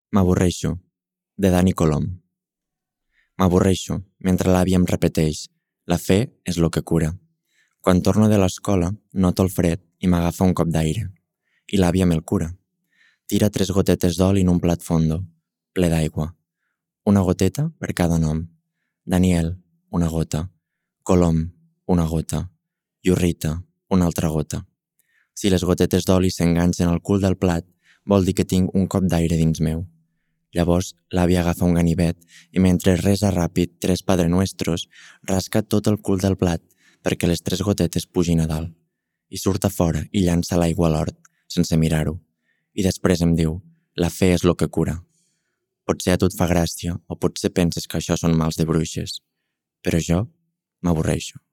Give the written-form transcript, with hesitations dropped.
M'avorreixo, de Dani Colom. M'avorreixo mentre l'àvia em repeteix: la fe és lo que cura. Quan torno de l'escola, noto el fred i m'agafa un cop d'aire. I l'àvia me'l cura. Tira 3 gotetes d'oli en un plat fondo, ple d'aigua. Una goteta per cada nom. Daniel, una gota. Colom, una gota. Iurrita, una altra gota. Si les gotetes d'oli s'enganxen al cul del plat, vol dir que tinc un cop d'aire dins meu. Llavors, l'àvia agafa un ganivet i mentre resa ràpid 3 Padre Nuestros, rasca tot el cul del plat perquè les 3 gotetes pugin a dalt. I surt a fora i llança l'aigua a l'hort, sense mirar-ho. I després em diu: la fe és lo que cura. Potser a tu et fa gràcia o potser penses que això són mals de bruixes, però jo m'avorreixo.